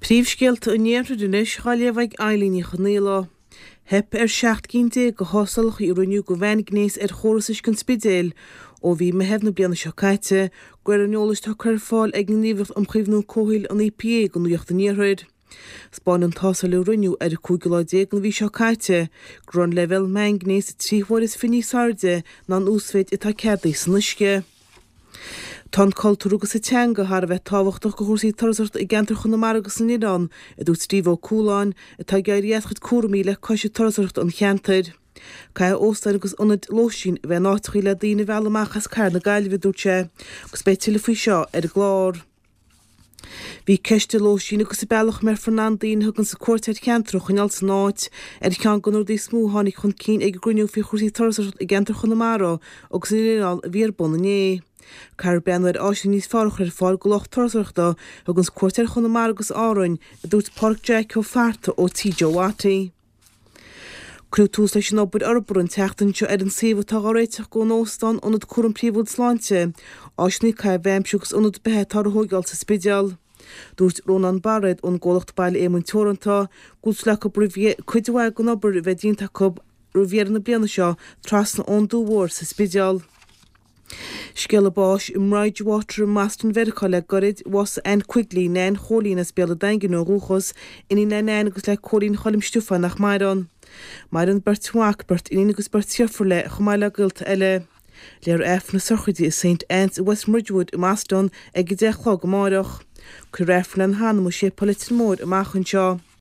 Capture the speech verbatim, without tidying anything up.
Príomhscéalta a néamhú duine chaile bhaid eilíní chanéla. Hep ar seacht cínte go hosalach i runiu go bhain gnééis ar chóras is gon spidéil ó bhí me hefna blianana seo caite, guir an neolalas tá chuir fáil ag an níomh am chuimhnú cóhail an I P A go nuocht an níorthaid. Spáin an tásal le runiu ar cúgiláidé an bhí seo caite, grón level mein gnééis tríhhuir is finí sarde ná an úsfeid itá ceardaí san uisce. Tá cultúrúgus sa teanga har bheith táhachtach go chósaí tarasart i gentar chun na maragus san Irán a dút Steve Cúláin atá gaiiriachchud cuaramí le cosisiú tarasart an cheantaid. Ca óstain agus onad lóisín bheith nátrií le daoine bheall amachchas cair na gailbh dúte, gus bé tiile faoi seo ar glár. Bhí ceiste lóisín agus sa bealach mar Fernandín thugann sa cuairteid cheantrach in als náid ar chean gonúir dí smú tháinig chun cín ag grúneú fao chósaí tarasart i gentar chun na mara agus in Irán a bhíar bon nané. Car benir áisi níos fárach ar fáil go locht tarasachta agus cuairteir chun na mar agus árainn a dúirt Park Jack ó fearta ó T J Watty. Cruú tús leis an obair arbor an teachtain seo ar an séomhtá á réiteach go nóstan onad cuaran príomhúd sláinte, áisní cai bheimsiúgus onad bethe tar thógáil sa spideal. Dúirt Ronan Barrett ón ggólacht baile éimún teoranta, gús le go cuidhhaid go obair bheith dínta cub roihéar na bliana seo tras na ón dúhór sa spideal. Scéal báis im Ridgewater Maston Vercha le gorid was an Quigley nén cholín as beal a daingin ó rúchas iní nén agus le cholín cholim stúfa nach maidan. Maidan bertúach bert iní agus bertiafur le chomáile gilt eile. Léir F na sorchidí is Saint Anne's West Ridgewood i Maston ag i dechlog go máireach. Cur F na an hanna mu sé politin mór amachchan seo.